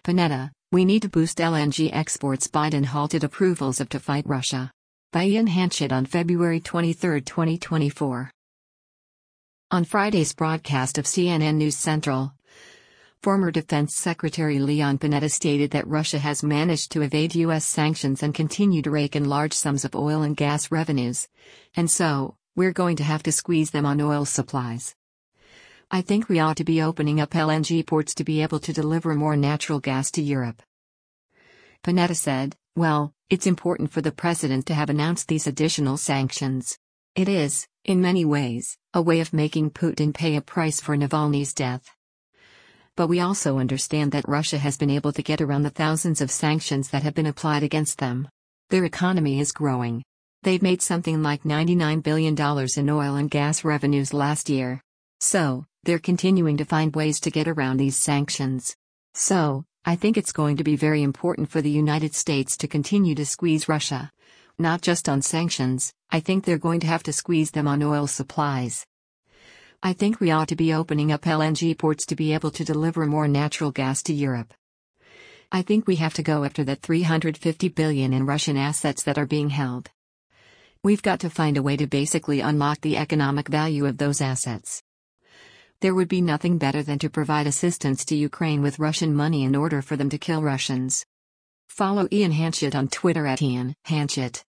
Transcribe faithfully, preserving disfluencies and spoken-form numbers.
Panetta, we need to boost L N G exports. Biden halted approvals of to fight Russia. By Ian Hanchett on February twenty-third, twenty twenty-four. On Friday's broadcast of C N N News Central, former Defense Secretary Leon Panetta stated that Russia has managed to evade U S sanctions and continue to rake in large sums of oil and gas revenues, and so, we're going to have to squeeze them on oil supplies. I think we ought to be opening up L N G ports to be able to deliver more natural gas to Europe. Panetta said, well, it's important for the president to have announced these additional sanctions. It is, in many ways, a way of making Putin pay a price for Navalny's death. But we also understand that Russia has been able to get around the thousands of sanctions that have been applied against them. Their economy is growing. They've made something like ninety-nine billion dollars in oil and gas revenues last year. So, they're continuing to find ways to get around these sanctions. So, I think it's going to be very important for the United States to continue to squeeze Russia. Not just on sanctions, I think they're going to have to squeeze them on oil supplies. I think we ought to be opening up L N G ports to be able to deliver more natural gas to Europe. I think we have to go after that three hundred fifty billion dollars in Russian assets that are being held. We've got to find a way to basically unlock the economic value of those assets. There would be nothing better than to provide assistance to Ukraine with Russian money in order for them to kill Russians. Follow Ian Hanchett on Twitter at Ian Hanchett.